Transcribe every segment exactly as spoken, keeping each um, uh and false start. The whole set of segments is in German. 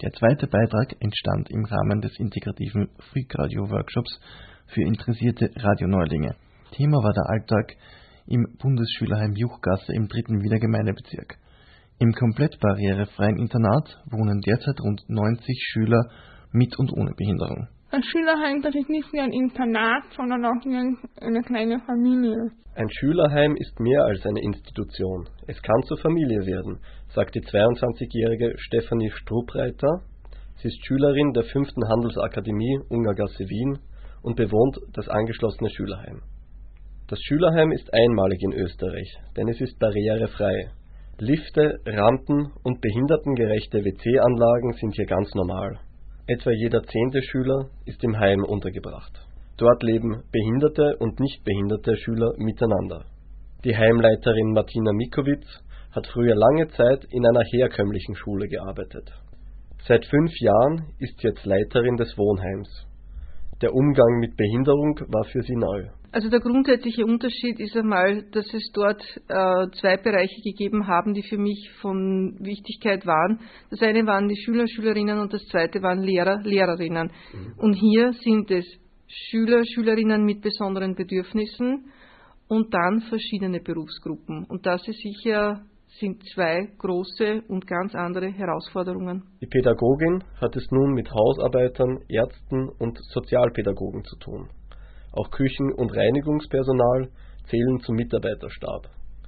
Der zweite Beitrag entstand im Rahmen des integrativen Freakradio-Workshops für interessierte Radioneulinge. Thema war der Alltag im Bundesschülerheim Juchgasse im dritten Wiener Gemeindebezirk. Im komplett barrierefreien Internat wohnen derzeit rund neunzig Schüler mit und ohne Behinderung. Ein Schülerheim, das ist nicht wie ein Internat, sondern auch wie eine kleine Familie. Ein Schülerheim ist mehr als eine Institution. Es kann zur Familie werden, sagt die zweiundzwanzigjährige Stefanie Strupreiter. Sie ist Schülerin der fünften Handelsakademie Ungargasse Wien und bewohnt das angeschlossene Schülerheim. Das Schülerheim ist einmalig in Österreich, denn es ist barrierefrei. Lifte, Rampen und behindertengerechte W C-Anlagen sind hier ganz normal. Etwa jeder zehnte Schüler ist im Heim untergebracht. Dort leben behinderte und nicht behinderte Schüler miteinander. Die Heimleiterin Martina Mikowitz hat früher lange Zeit in einer herkömmlichen Schule gearbeitet. Seit fünf Jahren ist sie jetzt Leiterin des Wohnheims. Der Umgang mit Behinderung war für sie neu. Also der grundsätzliche Unterschied ist einmal, dass es dort äh, zwei Bereiche gegeben haben, die für mich von Wichtigkeit waren. Das eine waren die Schüler, Schülerinnen und das zweite waren Lehrer, Lehrerinnen. Mhm. Und hier sind es Schüler, Schülerinnen mit besonderen Bedürfnissen und dann verschiedene Berufsgruppen. Und das ist sicher sind zwei große und ganz andere Herausforderungen. Die Pädagogin hat es nun mit Hausarbeitern, Ärzten und Sozialpädagogen zu tun. Auch Küchen- und Reinigungspersonal zählen zum Mitarbeiterstab.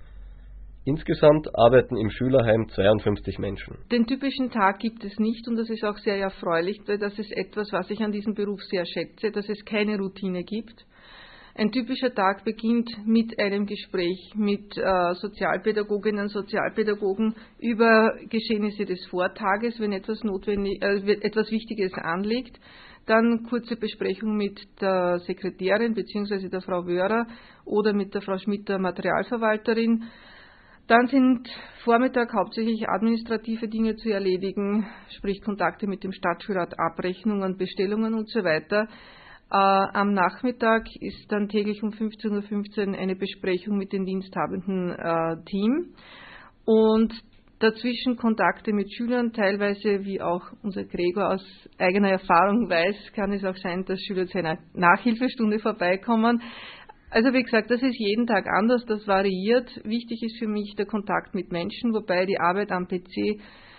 Insgesamt arbeiten im Schülerheim zweiundfünfzig Menschen. Den typischen Tag gibt es nicht und das ist auch sehr erfreulich, weil das ist etwas, was ich an diesem Beruf sehr schätze, dass es keine Routine gibt. Ein typischer Tag beginnt mit einem Gespräch mit äh, Sozialpädagoginnen und Sozialpädagogen über Geschehnisse des Vortages, wenn etwas notwendig, äh, etwas Wichtiges anliegt. Dann kurze Besprechung mit der Sekretärin bzw. der Frau Wörer oder mit der Frau Schmidt, der Materialverwalterin. Dann sind Vormittag hauptsächlich administrative Dinge zu erledigen, sprich Kontakte mit dem Stadtschulrat, Abrechnungen, Bestellungen und so weiter. Äh, am Nachmittag ist dann täglich um fünfzehn Uhr fünfzehn eine Besprechung mit dem diensthabenden äh, Team und dazwischen Kontakte mit Schülern, teilweise, wie auch unser Gregor aus eigener Erfahrung weiß, kann es auch sein, dass Schüler zu einer Nachhilfestunde vorbeikommen. Also wie gesagt, das ist jeden Tag anders, das variiert. Wichtig ist für mich der Kontakt mit Menschen, wobei die Arbeit am P C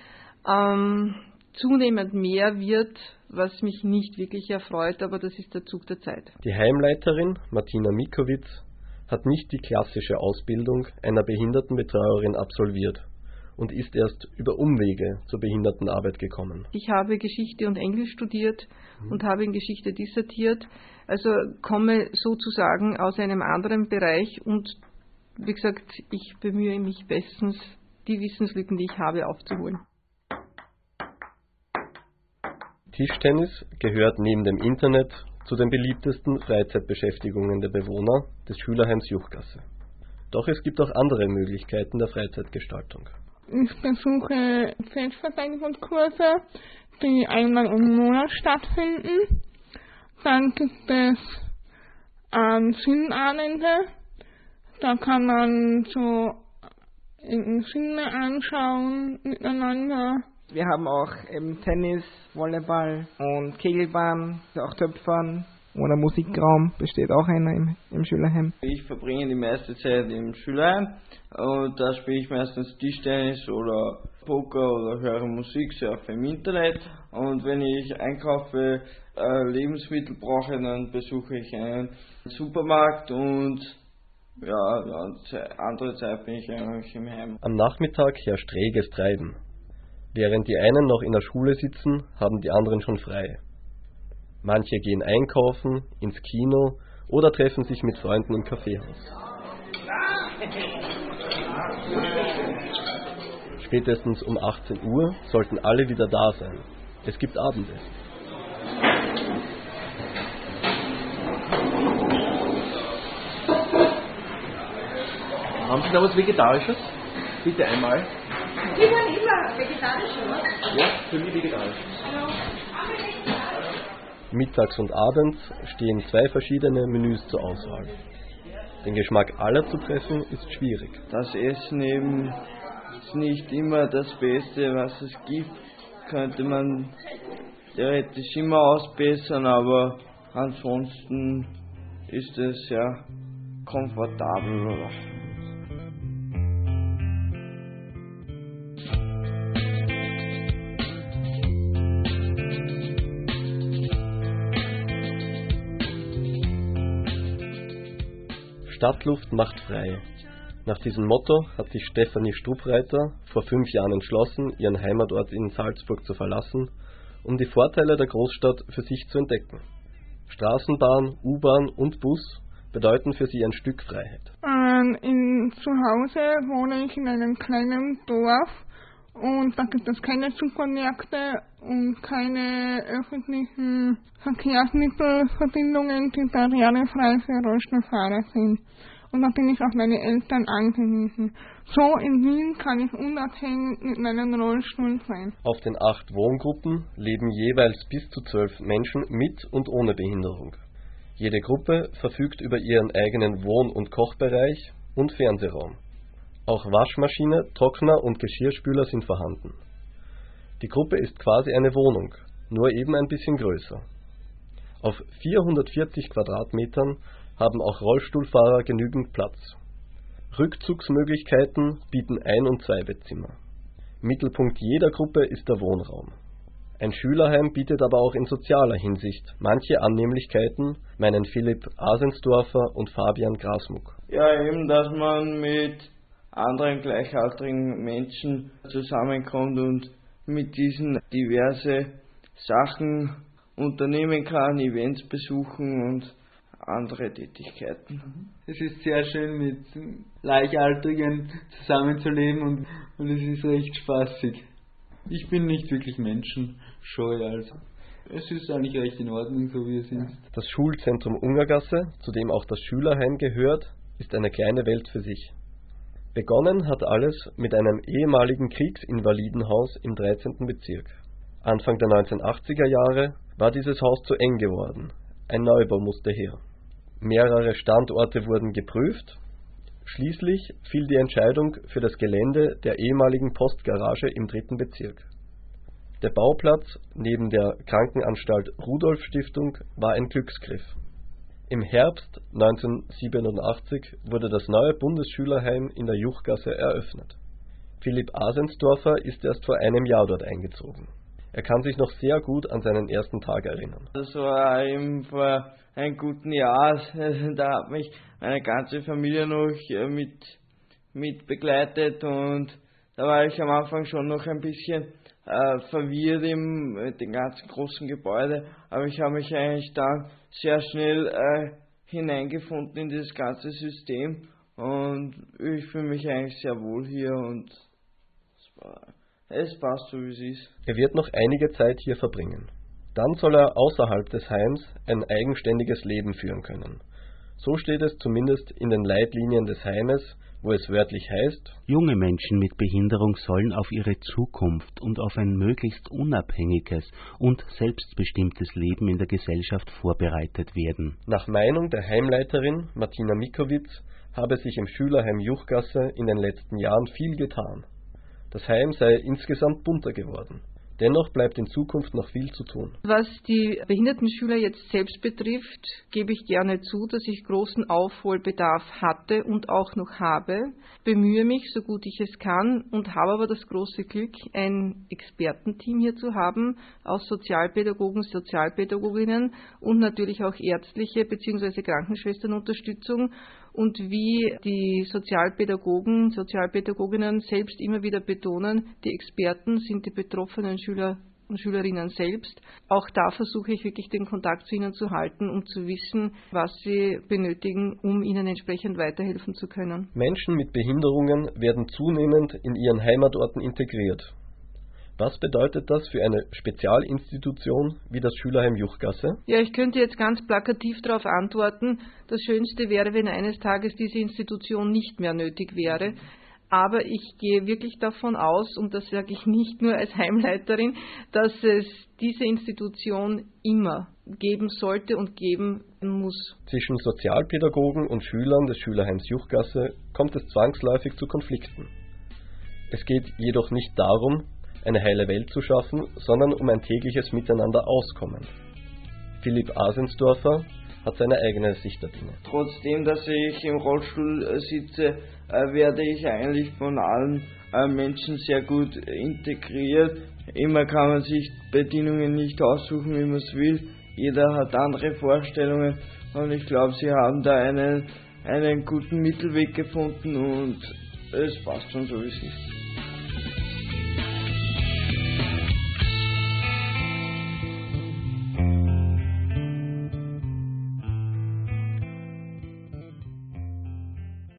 ähm, zunehmend mehr wird, was mich nicht wirklich erfreut, aber das ist der Zug der Zeit. Die Heimleiterin Martina Mikowitz hat nicht die klassische Ausbildung einer Behindertenbetreuerin absolviert und ist erst über Umwege zur Behindertenarbeit gekommen. Ich habe Geschichte und Englisch studiert mhm. und habe in Geschichte dissertiert, also komme sozusagen aus einem anderen Bereich und wie gesagt, ich bemühe mich bestens, die Wissenslücken, die ich habe, aufzuholen. Tischtennis gehört neben dem Internet zu den beliebtesten Freizeitbeschäftigungen der Bewohner des Schülerheims Juchgasse. Doch es gibt auch andere Möglichkeiten der Freizeitgestaltung. Ich besuche Selbstverteidigungskurse, die einmal im Monat stattfinden. Dann gibt es ähm, Filmabende, da kann man so Filme anschauen miteinander. Wir haben auch eben Tennis, Volleyball und Kegelbahn, auch Töpfern oder Musikraum, besteht auch einer im, im Schülerheim. Ich verbringe die meiste Zeit im Schülerheim und da spiele ich meistens Tischtennis oder Poker oder höre Musik, surfe im Internet und wenn ich einkaufe, äh, Lebensmittel brauche, dann besuche ich einen Supermarkt und ja, ja, andere Zeit bin ich eigentlich im Heim. Am Nachmittag herrscht reges Treiben. Während die einen noch in der Schule sitzen, haben die anderen schon frei. Manche gehen einkaufen, ins Kino oder treffen sich mit Freunden im Kaffeehaus. Spätestens um achtzehn Uhr sollten alle wieder da sein. Es gibt Abendessen. Haben Sie da was Vegetarisches? Bitte einmal. Sie wollen immer vegetarisch, oder? Ja, für mich vegetarisch. Mittags und abends stehen zwei verschiedene Menüs zur Auswahl. Den Geschmack aller zu treffen ist schwierig. Das Essen eben ist nicht immer das Beste, was es gibt. könnte man theoretisch immer ausbessern, aber ansonsten ist es sehr komfortabel. Oder? Stadtluft macht frei. Nach diesem Motto hat sich Stefanie Strubreiter vor fünf Jahren entschlossen, ihren Heimatort in Salzburg zu verlassen, um die Vorteile der Großstadt für sich zu entdecken. Straßenbahn, U-Bahn und Bus bedeuten für sie ein Stück Freiheit. Ähm, in, zu Hause wohne ich in einem kleinen Dorf und da gibt es keine Supermärkte und keine öffentlichen Verkehrsmittelverbindungen, die barrierefrei für Rollstuhlfahrer sind. Und da bin ich auf meine Eltern angewiesen. So in Wien kann ich unabhängig mit meinem Rollstuhl sein. Auf den acht Wohngruppen leben jeweils bis zu zwölf Menschen mit und ohne Behinderung. Jede Gruppe verfügt über ihren eigenen Wohn- und Kochbereich und Fernsehraum. Auch Waschmaschine, Trockner und Geschirrspüler sind vorhanden. Die Gruppe ist quasi eine Wohnung, nur eben ein bisschen größer. Auf vierhundertvierzig Quadratmetern haben auch Rollstuhlfahrer genügend Platz. Rückzugsmöglichkeiten bieten Ein- und Zweibettzimmer. Mittelpunkt jeder Gruppe ist der Wohnraum. Ein Schülerheim bietet aber auch in sozialer Hinsicht manche Annehmlichkeiten, meinen Philipp Asensdorfer und Fabian Grasmuck. Ja, eben, dass man mit anderen gleichaltrigen Menschen zusammenkommt und mit diesen diverse Sachen unternehmen kann, Events besuchen und andere Tätigkeiten. Es ist sehr schön, mit Gleichaltrigen zusammenzuleben und, und es ist recht spaßig. Ich bin nicht wirklich menschenscheu, also es ist eigentlich recht in Ordnung, so wie es ist. Das Schulzentrum Ungergasse, zu dem auch das Schülerheim gehört, ist eine kleine Welt für sich. Begonnen hat alles mit einem ehemaligen Kriegsinvalidenhaus im dreizehnten Bezirk. Anfang der neunzehnhundertachtziger Jahre war dieses Haus zu eng geworden. Ein Neubau musste her. Mehrere Standorte wurden geprüft. Schließlich fiel die Entscheidung für das Gelände der ehemaligen Postgarage im dritten Bezirk. Der Bauplatz neben der Krankenanstalt Rudolf Stiftung war ein Glücksgriff. Im Herbst neunzehnhundertsiebenundachtzig wurde das neue Bundesschülerheim in der Juchgasse eröffnet. Philipp Asensdorfer ist erst vor einem Jahr dort eingezogen. Er kann sich noch sehr gut an seinen ersten Tag erinnern. Das war eben vor einem guten Jahr, da hat mich meine ganze Familie noch mit, mit begleitet und da war ich am Anfang schon noch ein bisschen äh, verwirrt im mit dem ganzen großen Gebäude, aber ich habe mich eigentlich dann sehr schnell äh, hineingefunden in das ganze System und ich fühle mich eigentlich sehr wohl hier und es war Es passt so, wie es ist. Er wird noch einige Zeit hier verbringen. Dann soll er außerhalb des Heims ein eigenständiges Leben führen können. So steht es zumindest in den Leitlinien des Heimes, wo es wörtlich heißt: Junge Menschen mit Behinderung sollen auf ihre Zukunft und auf ein möglichst unabhängiges und selbstbestimmtes Leben in der Gesellschaft vorbereitet werden. Nach Meinung der Heimleiterin Martina Mikowitz habe sich im Schülerheim Juchgasse in den letzten Jahren viel getan. Das Heim sei insgesamt bunter geworden. Dennoch bleibt in Zukunft noch viel zu tun. Was die behinderten Schüler jetzt selbst betrifft, gebe ich gerne zu, dass ich großen Aufholbedarf hatte und auch noch habe. Bemühe mich, so gut ich es kann, und habe aber das große Glück, ein Expertenteam hier zu haben aus Sozialpädagogen, Sozialpädagoginnen und natürlich auch ärztliche bzw. Krankenschwesternunterstützung. Und wie die Sozialpädagogen, Sozialpädagoginnen selbst immer wieder betonen, die Experten sind die betroffenen Schüler und Schülerinnen selbst. Auch da versuche ich wirklich den Kontakt zu ihnen zu halten, um zu wissen, was sie benötigen, um ihnen entsprechend weiterhelfen zu können. Menschen mit Behinderungen werden zunehmend in ihren Heimatorten integriert. Was bedeutet das für eine Spezialinstitution wie das Schülerheim Juchgasse? Ja, ich könnte jetzt ganz plakativ darauf antworten, das Schönste wäre, wenn eines Tages diese Institution nicht mehr nötig wäre. Aber ich gehe wirklich davon aus, und das sage ich nicht nur als Heimleiterin, dass es diese Institution immer geben sollte und geben muss. Zwischen Sozialpädagogen und Schülern des Schülerheims Juchgasse kommt es zwangsläufig zu Konflikten. Es geht jedoch nicht darum, eine heile Welt zu schaffen, sondern um ein tägliches Miteinander auskommen. Philipp Asensdorfer hat seine eigene Sicht der Dinge. Trotzdem, dass ich im Rollstuhl sitze, werde ich eigentlich von allen Menschen sehr gut integriert. Immer kann man sich Bedienungen nicht aussuchen, wie man es will. Jeder hat andere Vorstellungen und ich glaube, sie haben da einen, einen guten Mittelweg gefunden und es passt schon so, wie es ist.